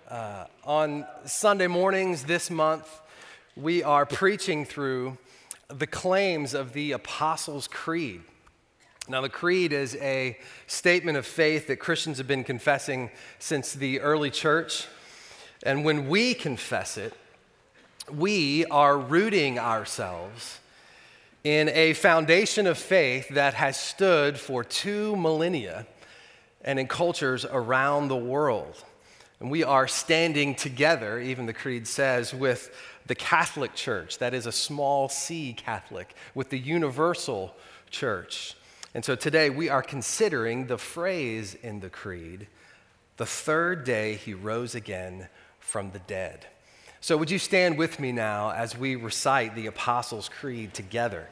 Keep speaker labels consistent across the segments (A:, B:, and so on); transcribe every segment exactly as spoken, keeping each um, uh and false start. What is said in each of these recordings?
A: Uh, on Sunday mornings this month, we are preaching through the claims of the Apostles' Creed. Now, the Creed is a statement of faith that Christians have been confessing since the early church. And when we confess it, we are rooting ourselves in a foundation of faith that has stood for two millennia and in cultures around the world. And we are standing together, even the Creed says, with the Catholic Church, that is a small c Catholic, with the universal church. And so today we are considering the phrase in the Creed, the third day he rose again from the dead. So would you stand with me now as we recite the Apostles' Creed together?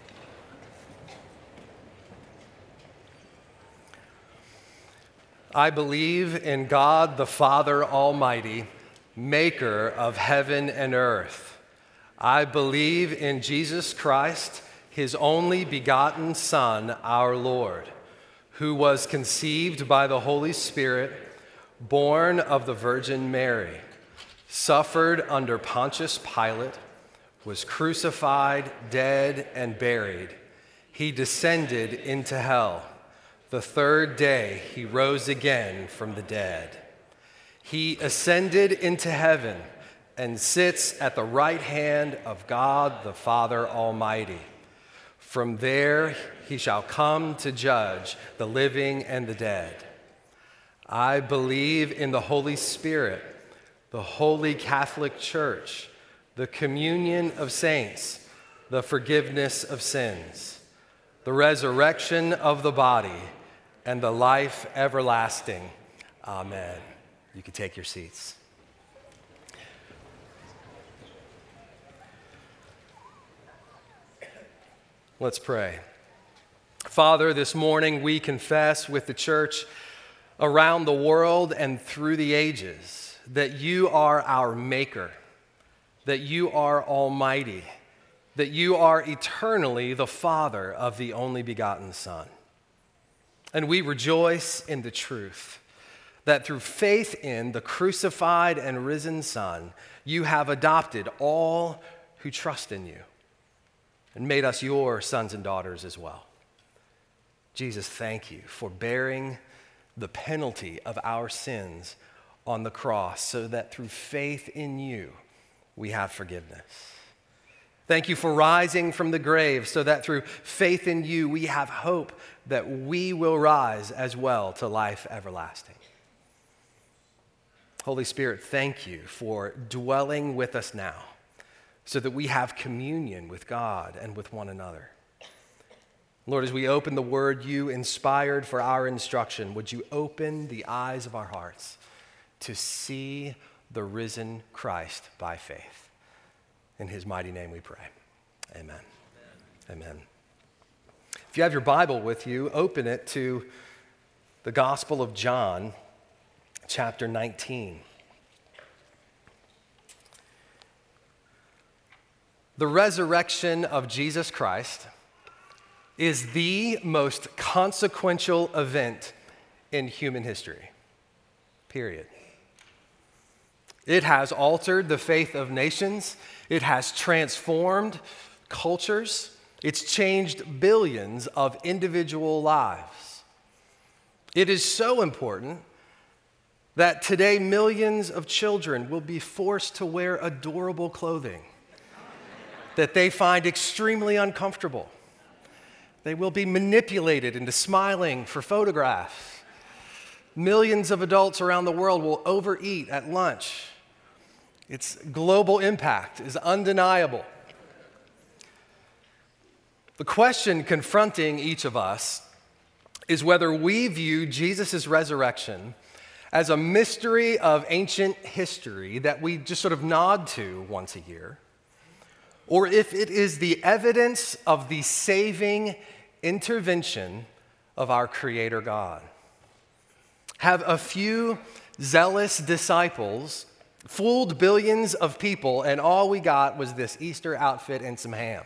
A: I believe in God the Father Almighty, maker of heaven and earth. I believe in Jesus Christ, his only begotten Son, our Lord, who was conceived by the Holy Spirit, born of the Virgin Mary, suffered under Pontius Pilate, was crucified, dead, and buried. He descended into hell. The third day he rose again from the dead. He ascended into heaven and sits at the right hand of God the Father Almighty. From there he shall come to judge the living and the dead. I believe in the Holy Spirit, the Holy Catholic Church, the communion of saints, the forgiveness of sins, the resurrection of the body, and the life everlasting. Amen. You can take your seats. Let's pray. Father, this morning we confess with the church around the world and through the ages that you are our maker, that you are almighty, that you are eternally the Father of the only begotten Son. And we rejoice in the truth that through faith in the crucified and risen Son, you have adopted all who trust in you and made us your sons and daughters as well. Jesus, thank you for bearing the penalty of our sins on the cross so that through faith in you, we have forgiveness. Thank you for rising from the grave so that through faith in you, we have hope that we will rise as well to life everlasting. Holy Spirit, thank you for dwelling with us now so that we have communion with God and with one another. Lord, as we open the word you inspired for our instruction, would you open the eyes of our hearts to see the risen Christ by faith? In his mighty name we pray. Amen. Amen. Amen. If you have your Bible with you, open it to the Gospel of John, chapter nineteen. The resurrection of Jesus Christ is the most consequential event in human history, period. It has altered the faith of nations. It has transformed cultures. It's changed billions of individual lives. It is so important that today millions of children will be forced to wear adorable clothing that they find extremely uncomfortable. They will be manipulated into smiling for photographs. Millions of adults around the world will overeat at lunch. Its global impact is undeniable. The question confronting each of us is whether we view Jesus' resurrection as a mystery of ancient history that we just sort of nod to once a year, or if it is the evidence of the saving intervention of our Creator God. Have a few zealous disciples fooled billions of people, and all we got was this Easter outfit and some ham?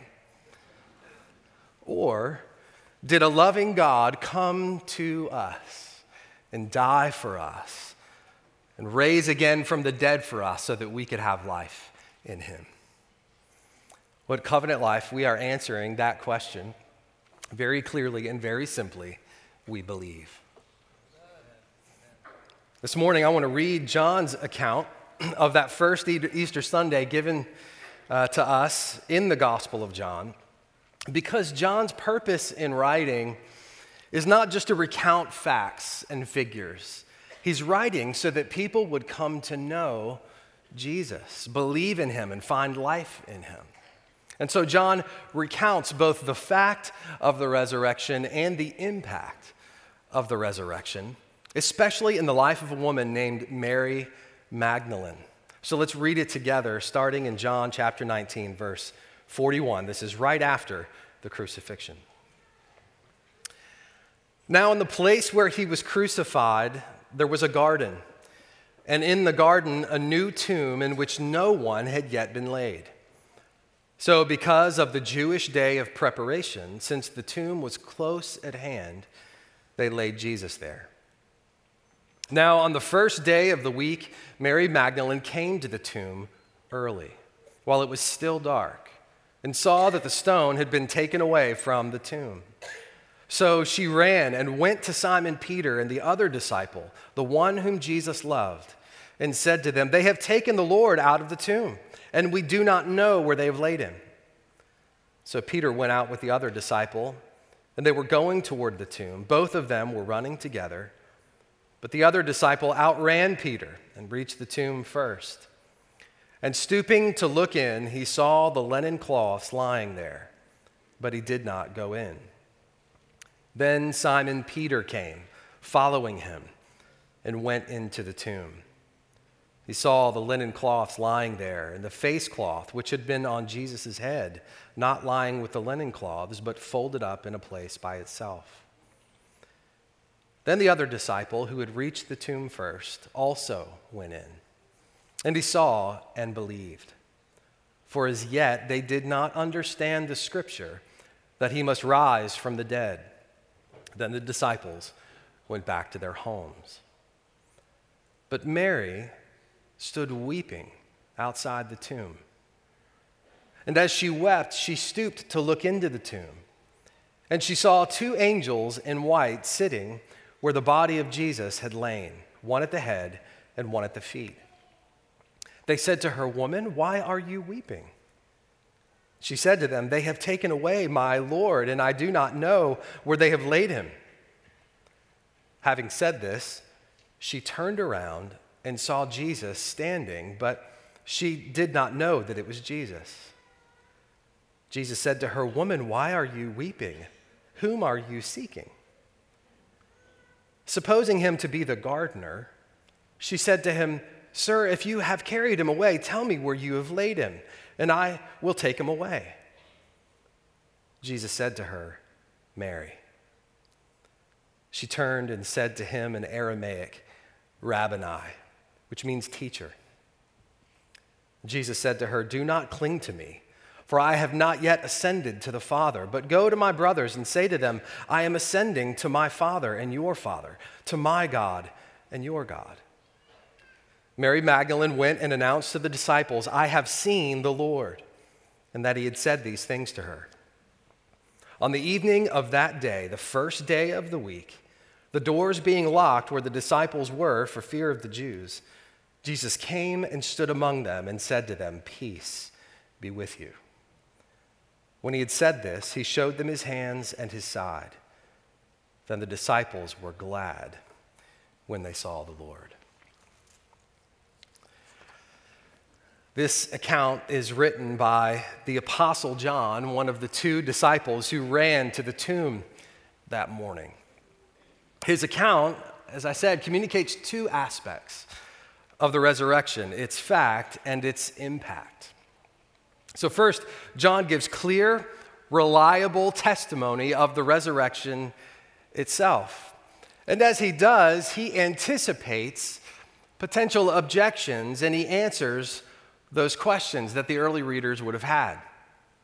A: Or did a loving God come to us and die for us and raise again from the dead for us so that we could have life in him. What covenant life? We are answering that question very clearly and very simply. We believe. This morning, I want to read John's account of that first Easter Sunday given uh, to us in the Gospel of John, because John's purpose in writing is not just to recount facts and figures. He's writing so that people would come to know Jesus, believe in him, and find life in him. And so John recounts both the fact of the resurrection and the impact of the resurrection, especially in the life of a woman named Mary Magdalene. So let's read it together, starting in John chapter nineteen, verse forty-one. This is right after the crucifixion. Now, in the place where he was crucified, there was a garden, and in the garden, a new tomb in which no one had yet been laid. So, because of the Jewish day of preparation, since the tomb was close at hand, they laid Jesus there. Now, on the first day of the week, Mary Magdalene came to the tomb early, while it was still dark, and saw that the stone had been taken away from the tomb. So she ran and went to Simon Peter and the other disciple, the one whom Jesus loved, and said to them, "They have taken the Lord out of the tomb, and we do not know where they have laid him." So Peter went out with the other disciple, and they were going toward the tomb. Both of them were running together, but the other disciple outran Peter and reached the tomb first. And stooping to look in, he saw the linen cloths lying there, but he did not go in. Then Simon Peter came, following him, and went into the tomb. He saw the linen cloths lying there, and the face cloth which had been on Jesus' head, not lying with the linen cloths, but folded up in a place by itself. Then the other disciple, who had reached the tomb first, also went in, and he saw and believed. For as yet they did not understand the scripture that he must rise from the dead. Then the disciples went back to their homes. But Mary stood weeping outside the tomb. And as she wept, she stooped to look into the tomb. And she saw two angels in white sitting where the body of Jesus had lain, one at the head and one at the feet. They said to her, "Woman, why are you weeping?" She said to them, "They have taken away my Lord, and I do not know where they have laid him." Having said this, she turned around and saw Jesus standing, but she did not know that it was Jesus. Jesus said to her, "Woman, why are you weeping? Whom are you seeking?" Supposing him to be the gardener, she said to him, "Sir, if you have carried him away, tell me where you have laid him, and I will take him away." Jesus said to her, "Mary." She turned and said to him in Aramaic, "Rabboni," which means teacher. Jesus said to her, "Do not cling to me, for I have not yet ascended to the Father, but go to my brothers and say to them, I am ascending to my Father and your Father, to my God and your God." Mary Magdalene went and announced to the disciples, "I have seen the Lord," and that he had said these things to her. On the evening of that day, the first day of the week, the doors being locked where the disciples were for fear of the Jews, Jesus came and stood among them and said to them, "Peace be with you." When he had said this, he showed them his hands and his side. Then the disciples were glad when they saw the Lord. This account is written by the Apostle John, one of the two disciples who ran to the tomb that morning. His account, as I said, communicates two aspects of the resurrection: its fact and its impact. So first, John gives clear, reliable testimony of the resurrection itself. And as he does, he anticipates potential objections and he answers those questions that the early readers would have had.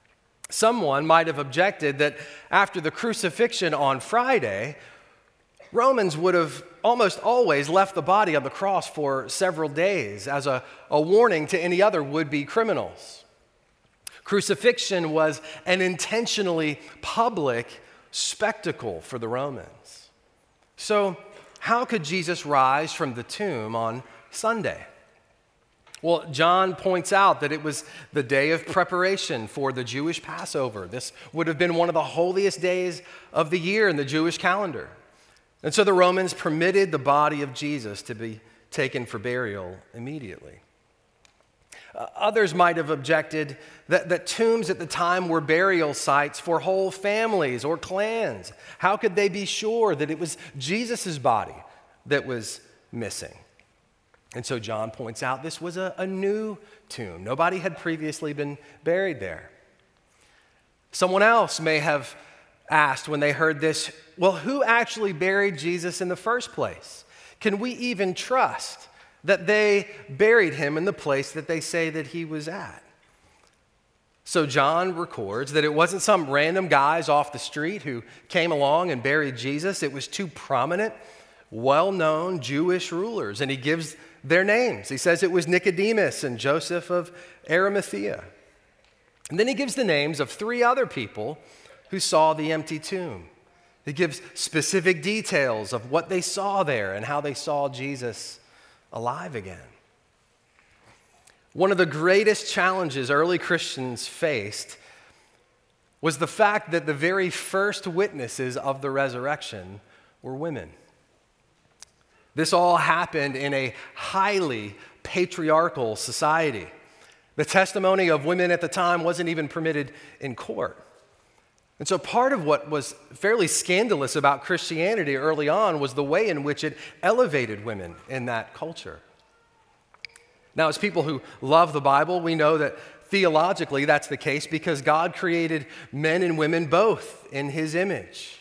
A: Someone might have objected that after the crucifixion on Friday, Romans would have almost always left the body on the cross for several days as a, a warning to any other would-be criminals. Crucifixion was an intentionally public spectacle for the Romans. So, how could Jesus rise from the tomb on Sunday? Well, John points out that it was the day of preparation for the Jewish Passover. This would have been one of the holiest days of the year in the Jewish calendar. And so the Romans permitted the body of Jesus to be taken for burial immediately. Uh, others might have objected that, that tombs at the time were burial sites for whole families or clans. How could they be sure that it was Jesus' body that was missing? And so John points out this was a, a new tomb. Nobody had previously been buried there. Someone else may have asked when they heard this, well, who actually buried Jesus in the first place? Can we even trust that they buried him in the place that they say that he was at? So John records that it wasn't some random guys off the street who came along and buried Jesus. It was two prominent, well-known Jewish rulers, and he gives their names. He says it was Nicodemus and Joseph of Arimathea. And then he gives the names of three other people who saw the empty tomb. He gives specific details of what they saw there and how they saw Jesus alive again. One of the greatest challenges early Christians faced was the fact that the very first witnesses of the resurrection were women. This all happened in a highly patriarchal society. The testimony of women at the time wasn't even permitted in court. And so part of what was fairly scandalous about Christianity early on was the way in which it elevated women in that culture. Now, as people who love the Bible, we know that theologically that's the case because God created men and women both in his image.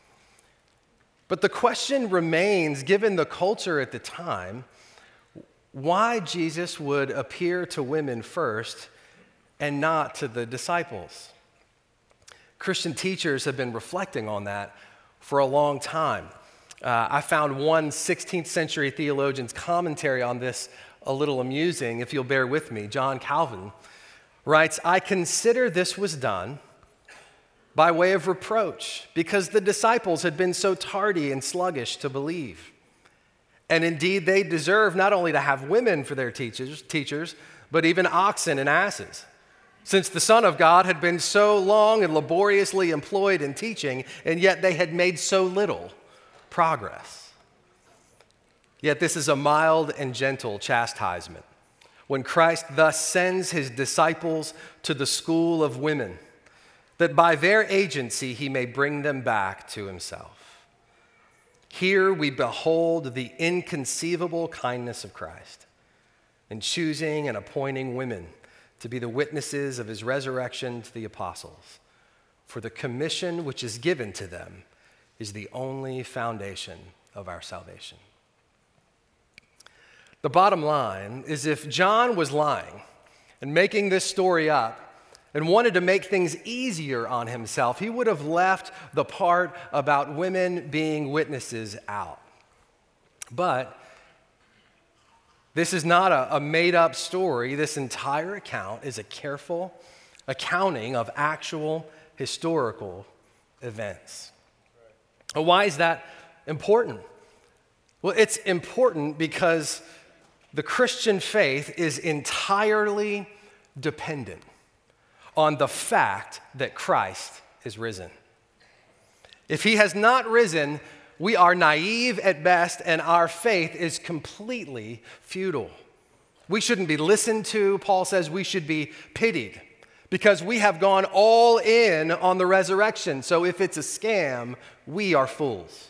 A: But the question remains, given the culture at the time, why Jesus would appear to women first and not to the disciples. Christian teachers have been reflecting on that for a long time. Uh, I found one sixteenth century theologian's commentary on this a little amusing, if you'll bear with me. John Calvin writes, "I consider this was done by way of reproach, because the disciples had been so tardy and sluggish to believe. And indeed, they deserve not only to have women for their teachers, teachers, but even oxen and asses, since the Son of God had been so long and laboriously employed in teaching, and yet they had made so little progress. Yet this is a mild and gentle chastisement, when Christ thus sends his disciples to the school of women, that by their agency he may bring them back to himself. Here we behold the inconceivable kindness of Christ in choosing and appointing women to be the witnesses of his resurrection to the apostles. For the commission which is given to them is the only foundation of our salvation." The bottom line is, if John was lying and making this story up and wanted to make things easier on himself, he would have left the part about women being witnesses out. But this is not a, a made-up story. This entire account is a careful accounting of actual historical events. Well, why is that important? Well, it's important because the Christian faith is entirely dependent on the fact that Christ is risen. If he has not risen, we are naive at best, and our faith is completely futile. We shouldn't be listened to. Paul says we should be pitied because we have gone all in on the resurrection. So if it's a scam, we are fools.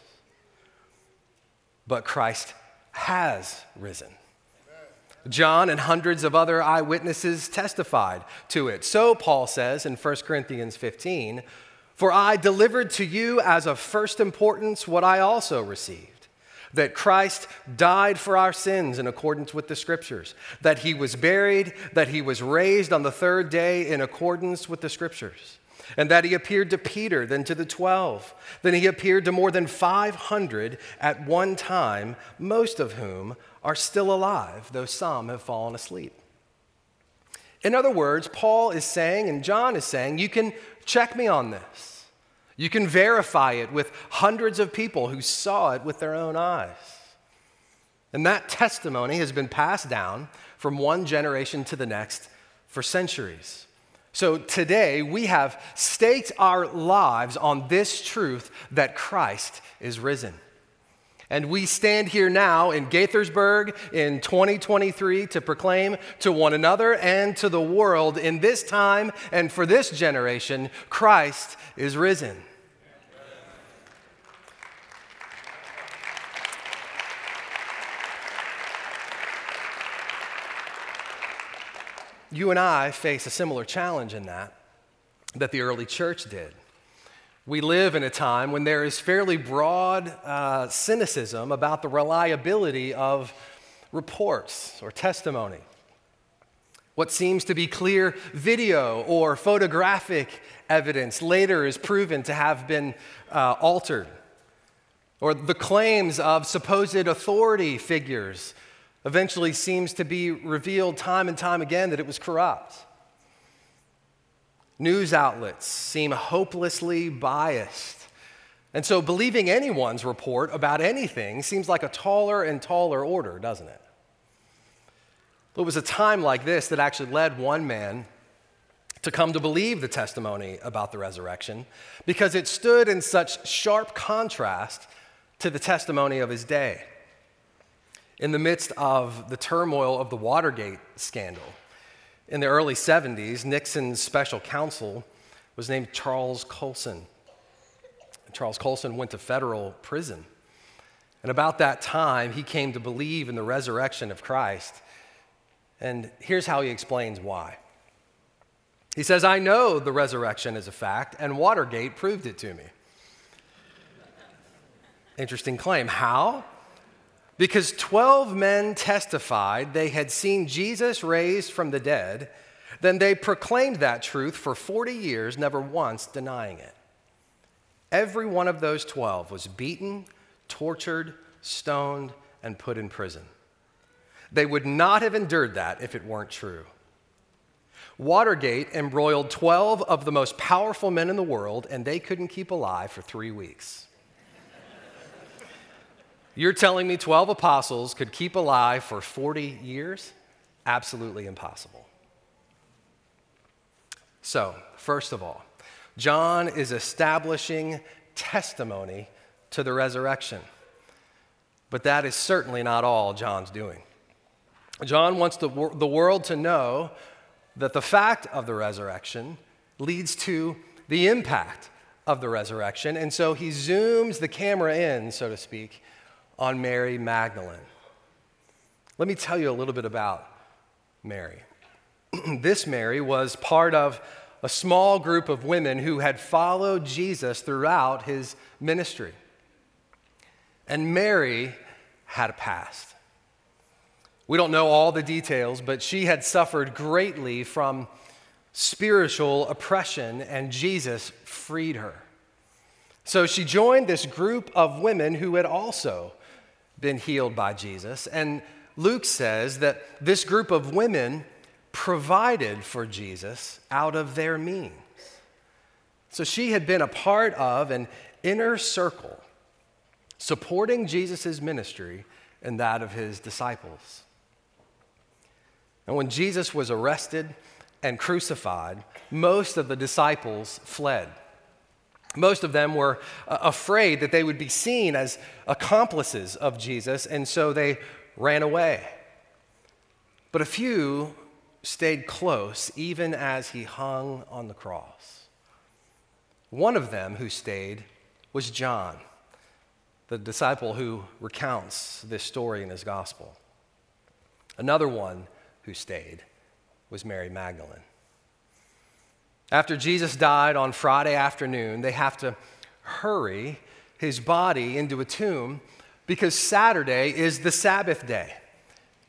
A: But Christ has risen. John and hundreds of other eyewitnesses testified to it. So Paul says in First Corinthians fifteen, "For I delivered to you as of first importance what I also received, that Christ died for our sins in accordance with the Scriptures, that he was buried, that he was raised on the third day in accordance with the Scriptures, and that he appeared to Peter, then to the twelve. Then he appeared to more than five hundred at one time, most of whom are still alive, though some have fallen asleep. In other words, Paul is saying, and John is saying, you can check me on this. You can verify it with hundreds of people who saw it with their own eyes. And that testimony has been passed down from one generation to the next for centuries. So today, we have staked our lives on this truth that Christ is risen. And we stand here now in Gaithersburg in twenty twenty-three to proclaim to one another and to the world in this time and for this generation, Christ is risen. You and I face a similar challenge in that, that the early church did. We live in a time when there is fairly broad uh, cynicism about the reliability of reports or testimony. What seems to be clear video or photographic evidence later is proven to have been uh, altered. Or the claims of supposed authority figures eventually seems to be revealed time and time again that it was corrupt. News outlets seem hopelessly biased. And so believing anyone's report about anything seems like a taller and taller order, doesn't it? It was a time like this that actually led one man to come to believe the testimony about the resurrection because it stood in such sharp contrast to the testimony of his day. In the midst of the turmoil of the Watergate scandal, in the early seventies, Nixon's special counsel was named Charles Colson. Charles Colson went to federal prison. And about that time, he came to believe in the resurrection of Christ. And here's how he explains why. He says, I know the resurrection is a fact, and Watergate proved it to me. Interesting claim. How? Because twelve men testified they had seen Jesus raised from the dead, then they proclaimed that truth for forty years, never once denying it. Every one of those twelve was beaten, tortured, stoned, and put in prison. They would not have endured that if it weren't true. Watergate embroiled twelve of the most powerful men in the world, and they couldn't keep alive for three weeks. You're telling me twelve apostles could keep alive for forty years? Absolutely impossible. So, first of all, John is establishing testimony to the resurrection. But that is certainly not all John's doing. John wants the, wor- the world to know that the fact of the resurrection leads to the impact of the resurrection. And so he zooms the camera in, so to speak, on Mary Magdalene. Let me tell you a little bit about Mary. This Mary was part of a small group of women who had followed Jesus throughout his ministry. And Mary had a past. We don't know all the details, but she had suffered greatly from spiritual oppression, and Jesus freed her. So she joined this group of women who had also been healed by Jesus. And Luke says that this group of women provided for Jesus out of their means. So she had been a part of an inner circle supporting Jesus' ministry and that of his disciples. And when Jesus was arrested and crucified, most of the disciples fled. Most of them were uh, afraid that they would be seen as accomplices of Jesus, and so they ran away. But a few stayed close, even as he hung on the cross. One of them who stayed was John, the disciple who recounts this story in his gospel. Another one who stayed was Mary Magdalene. After Jesus died on Friday afternoon, they have to hurry his body into a tomb because Saturday is the Sabbath day.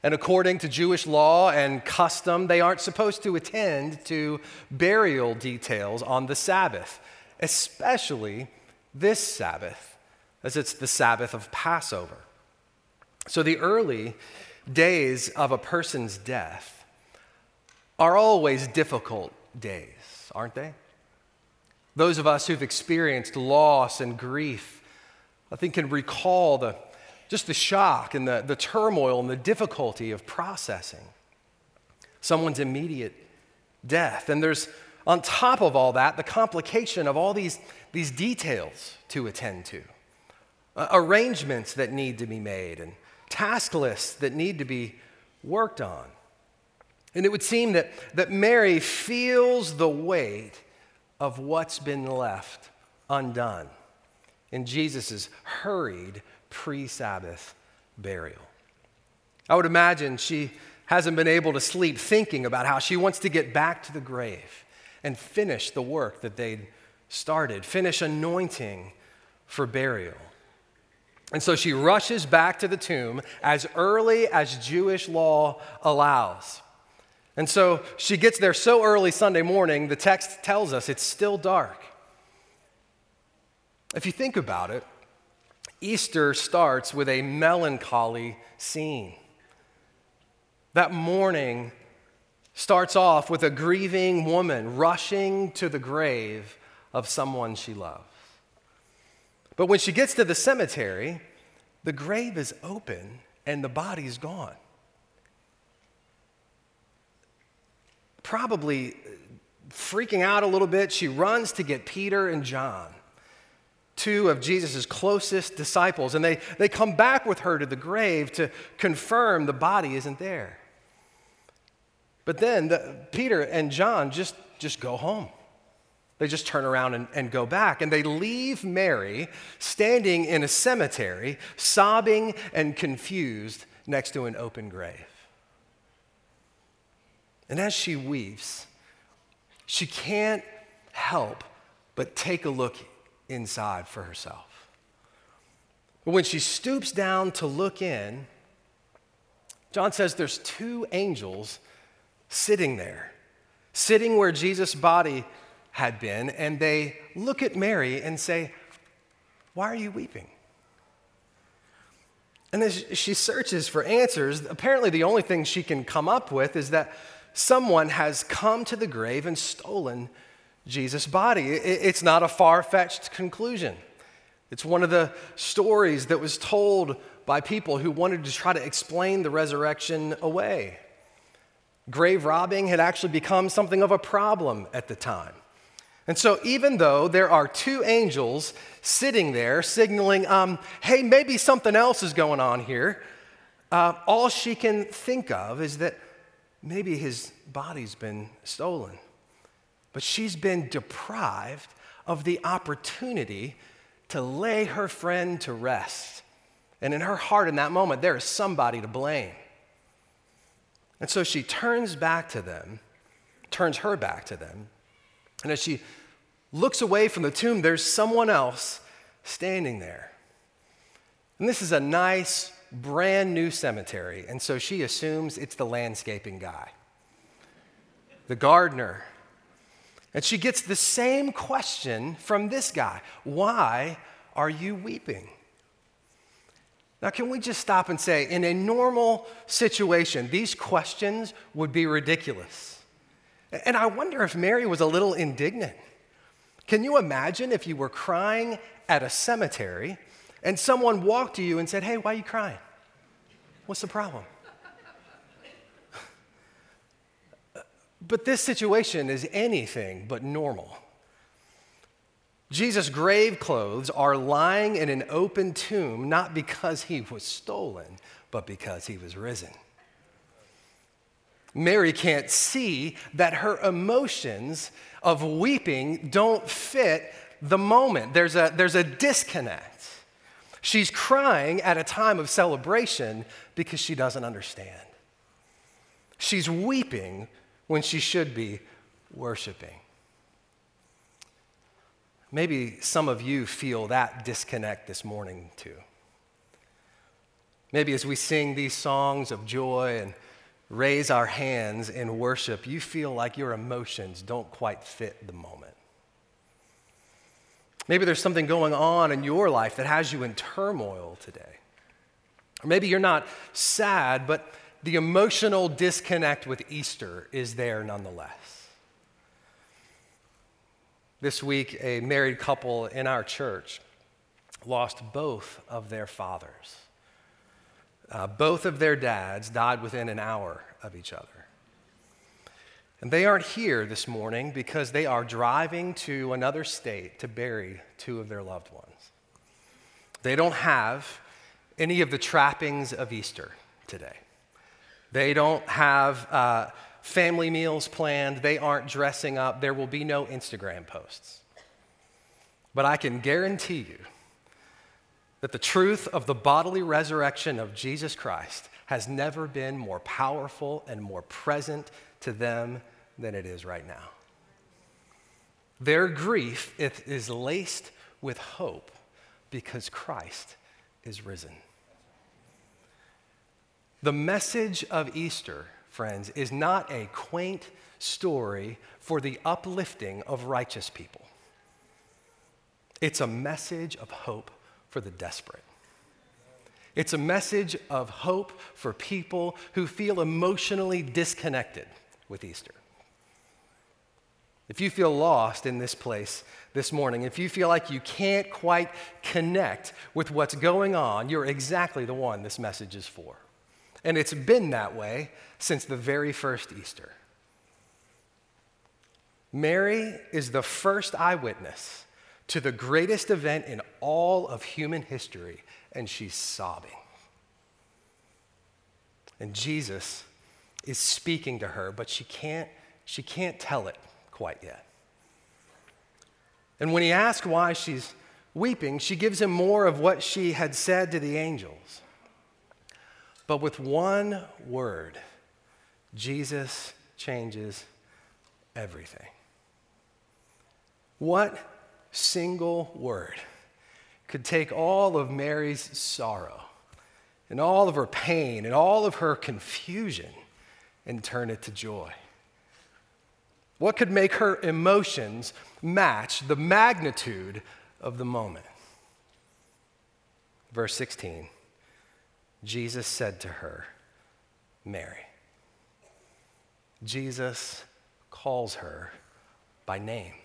A: And according to Jewish law and custom, they aren't supposed to attend to burial details on the Sabbath, especially this Sabbath, as it's the Sabbath of Passover. So the early days of a person's death are always difficult days, aren't they? Those of us who've experienced loss and grief, I think, can recall the just the shock and the, the turmoil and the difficulty of processing someone's immediate death. And there's, on top of all that, the complication of all these, these details to attend to, uh, arrangements that need to be made, and task lists that need to be worked on. And it would seem that, that Mary feels the weight of what's been left undone in Jesus' hurried pre-Sabbath burial. I would imagine she hasn't been able to sleep thinking about how she wants to get back to the grave and finish the work that they'd started, finish anointing for burial. And so she rushes back to the tomb as early as Jewish law allows. And so she gets there so early Sunday morning, the text tells us it's still dark. If you think about it, Easter starts with a melancholy scene. That morning starts off with a grieving woman rushing to the grave of someone she loves. But when she gets to the cemetery, the grave is open and the body's gone. Probably freaking out a little bit, she runs to get Peter and John, two of Jesus' closest disciples, and they, they come back with her to the grave to confirm the body isn't there. But then the, Peter and John just, just go home. They just turn around and, and go back, and they leave Mary standing in a cemetery, sobbing and confused next to an open grave. And as she weeps, she can't help but take a look inside for herself. But when she stoops down to look in, John says there's two angels sitting there, sitting where Jesus' body had been, and they look at Mary and say, "Why are you weeping?" And as she searches for answers, apparently the only thing she can come up with is that someone has come to the grave and stolen Jesus' body. It's not a far-fetched conclusion. It's one of the stories that was told by people who wanted to try to explain the resurrection away. Grave robbing had actually become something of a problem at the time. And so even though there are two angels sitting there signaling, um, hey, maybe something else is going on here, uh, all she can think of is that maybe his body's been stolen. But she's been deprived of the opportunity to lay her friend to rest. And in her heart in that moment, there is somebody to blame. And so she turns back to them, turns her back to them. And as she looks away from the tomb, there's someone else standing there. And this is a nice, brand new cemetery. And so she assumes it's the landscaping guy, the gardener. And she gets the same question from this guy. Why are you weeping? Now, can we just stop and say, in a normal situation, these questions would be ridiculous. And I wonder if Mary was a little indignant. Can you imagine if you were crying at a cemetery and someone walked to you and said, "Hey, why are you crying? What's the problem?" But this situation is anything but normal. Jesus' grave clothes are lying in an open tomb, not because he was stolen, but because he was risen. Mary can't see that her emotions of weeping don't fit the moment. There's a, there's a disconnect. She's crying at a time of celebration because she doesn't understand. She's weeping when she should be worshiping. Maybe some of you feel that disconnect this morning too. Maybe as we sing these songs of joy and raise our hands in worship, you feel like your emotions don't quite fit the moment. Maybe there's something going on in your life that has you in turmoil today. Or maybe you're not sad, but the emotional disconnect with Easter is there nonetheless. This week, a married couple in our church lost both of their fathers. Uh, both of their dads died within an hour of each other. And they aren't here this morning because they are driving to another state to bury two of their loved ones. They don't have any of the trappings of Easter today. They don't have uh, family meals planned. They aren't dressing up. There will be no Instagram posts. But I can guarantee you that the truth of the bodily resurrection of Jesus Christ has never been more powerful and more present to them than it is right now. Their grief is laced with hope because Christ is risen. The message of Easter, friends, is not a quaint story for the uplifting of righteous people. It's a message of hope for the desperate. It's a message of hope for people who feel emotionally disconnected with Easter. If you feel lost in this place this morning, if you feel like you can't quite connect with what's going on, you're exactly the one this message is for. And it's been that way since the very first Easter. Mary is the first eyewitness to the greatest event in all of human history, and she's sobbing. And Jesus is speaking to her, but she can't, she can't tell it quite yet. And when he asks why she's weeping, she gives him more of what she had said to the angels. But with one word, Jesus changes everything. What single word could take all of Mary's sorrow and all of her pain and all of her confusion and turn it to joy? What could make her emotions match the magnitude of the moment? Verse sixteen, Jesus said to her, Mary. Jesus calls her by name.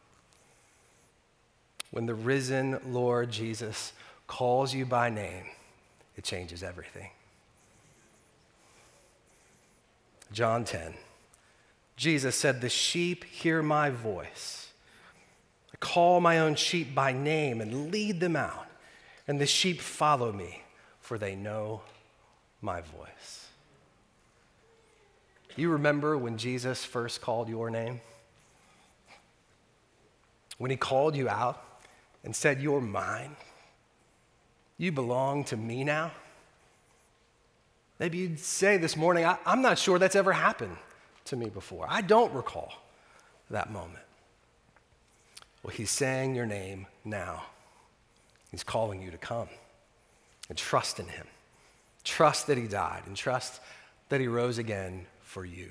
A: When the risen Lord Jesus calls you by name, it changes everything. John ten, Jesus said, the sheep hear my voice. I call my own sheep by name and lead them out, and the sheep follow me, for they know my voice. You remember when Jesus first called your name? When he called you out and said, you're mine. You belong to me now. Maybe you'd say this morning, I, I'm not sure that's ever happened to me before. I don't recall that moment. Well, he's saying your name now. He's calling you to come and trust in him. Trust that he died and trust that he rose again for you.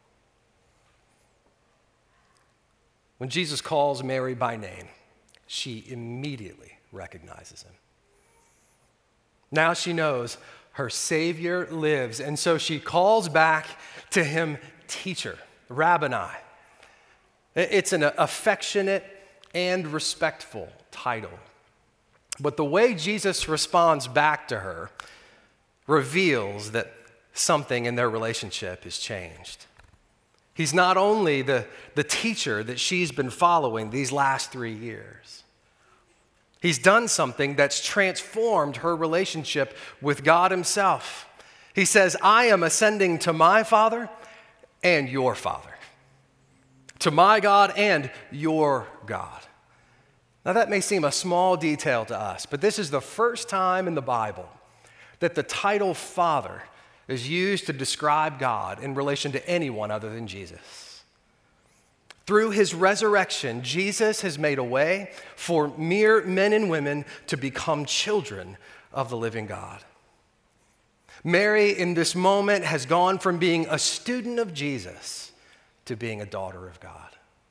A: When Jesus calls Mary by name, she immediately recognizes him. Now she knows her Savior lives, and so she calls back to him, teacher, Rabboni. It's an affectionate and respectful title. But the way Jesus responds back to her reveals that something in their relationship has changed. He's not only the, the teacher that she's been following these last three years. He's done something that's transformed her relationship with God himself. He says, I am ascending to my Father and your Father, to my God and your God. Now that may seem a small detail to us, but this is the first time in the Bible that the title Father is used to describe God in relation to anyone other than Jesus. Through his resurrection, Jesus has made a way for mere men and women to become children of the living God. Mary, in this moment, has gone from being a student of Jesus to being a daughter of God.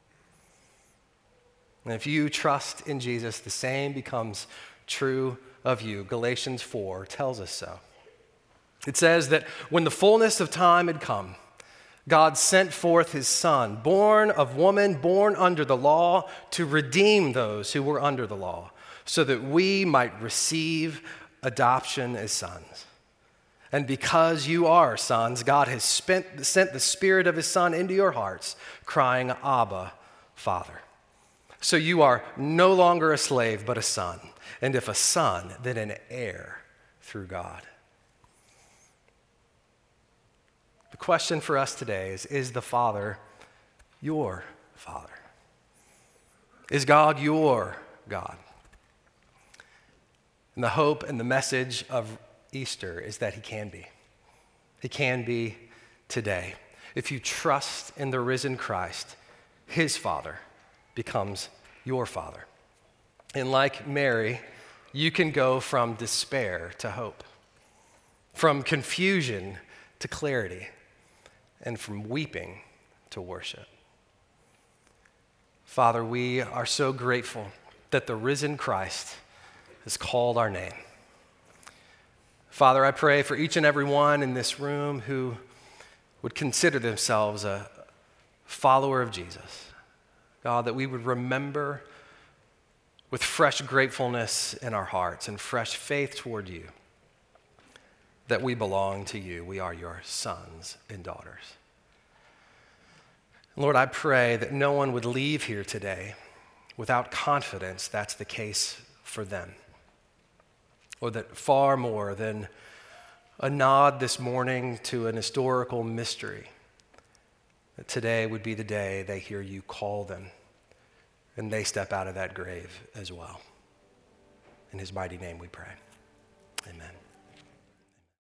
A: And if you trust in Jesus, the same becomes true of you. Galatians four tells us so. It says that when the fullness of time had come, God sent forth his Son, born of woman, born under the law, to redeem those who were under the law, so that we might receive adoption as sons. And because you are sons, God has spent, sent the Spirit of his Son into your hearts, crying, Abba, Father. So you are no longer a slave, but a son. And if a son, then an heir through God. The question for us today is, is the Father your Father? Is God your God? And the hope and the message of Easter is that he can be. He can be today. If you trust in the risen Christ, his Father becomes your Father. And like Mary, you can go from despair to hope, from confusion to clarity, and from weeping to worship. Father, we are so grateful that the risen Christ has called our name. Father, I pray for each and every one in this room who would consider themselves a follower of Jesus. God, that we would remember with fresh gratefulness in our hearts and fresh faith toward you that we belong to you. We are your sons and daughters. Lord, I pray that no one would leave here today without confidence that's the case for them. Or that far more than a nod this morning to an historical mystery, that today would be the day they hear you call them and they step out of that grave as well. In his mighty name we pray. Amen.